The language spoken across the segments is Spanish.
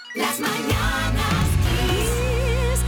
Las mañanas Kiss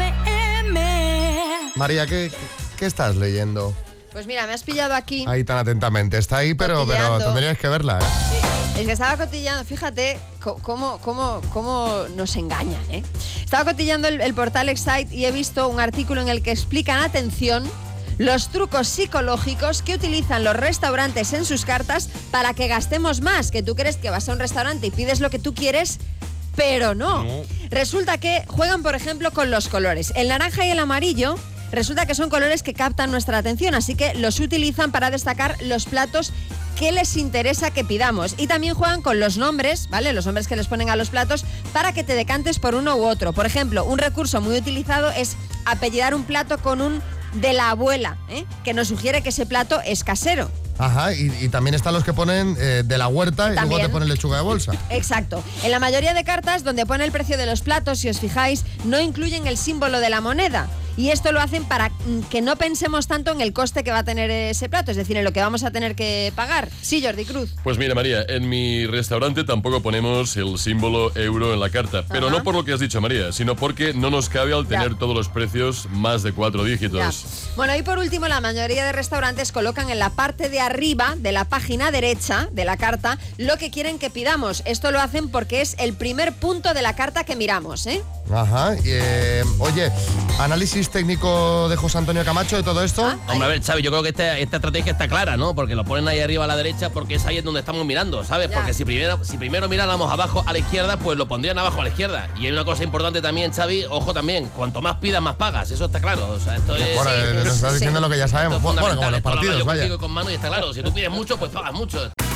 FM. María, ¿qué estás leyendo? Pues mira, me has pillado aquí. Ahí tan atentamente. Está ahí, pero tendrías que verla, ¿eh? Es que estaba cotillando, fíjate cómo nos engañan, ¿eh? Estaba cotillando el portal Excite y he visto un artículo en el que explican, atención, los trucos psicológicos que utilizan los restaurantes en sus cartas para que gastemos más. Que tú crees que vas a un restaurante y pides lo que tú quieres, pero no. Resulta que juegan, por ejemplo, con los colores. El naranja y el amarillo resulta que son colores que captan nuestra atención, así que los utilizan para destacar los platos que les interesa que pidamos. Y también juegan con los nombres, ¿vale? Los nombres que les ponen a los platos para que te decantes por uno u otro. Por ejemplo, un recurso muy utilizado es apellidar un plato con un de la abuela, que nos sugiere que ese plato es casero. Ajá, y también están los que ponen de la huerta y También. luego te ponen lechuga de bolsa. Exacto. En la mayoría de cartas donde pone el precio de los platos, si os fijáis, no incluyen el símbolo de la moneda. Y esto lo hacen para que no pensemos tanto en el coste que va a tener ese plato, es decir, en lo que vamos a tener que pagar. Sí, Jordi Cruz. Pues mira, María, en mi restaurante tampoco ponemos el símbolo euro en la carta. Pero no por lo que has dicho, María, sino porque no nos cabe al tener todos los precios más de 4 dígitos. Ya. Bueno, y por último, la mayoría de restaurantes colocan en la parte de arriba de la página derecha de la carta lo que quieren que pidamos. Esto lo hacen porque es el primer punto de la carta que miramos, ¿eh? Ajá. Oye, análisis técnico de José Antonio Camacho de todo esto. Hombre, a ver, Xavi, yo creo que esta estrategia está clara, ¿no? Porque lo ponen ahí arriba a la derecha porque es ahí donde estamos mirando, ¿sabes? Ya. Porque si primero miráramos abajo a la izquierda, pues lo pondrían abajo a la izquierda. Y hay una cosa importante también, Xavi, ojo también, cuanto más pidas, más pagas. Eso está claro. O sea, esto es... Bueno, nos estás diciendo lo que ya sabemos. Bueno, como los partidos, yo vaya. contigo con mano y está claro. Si tú pides mucho, pues pagas mucho.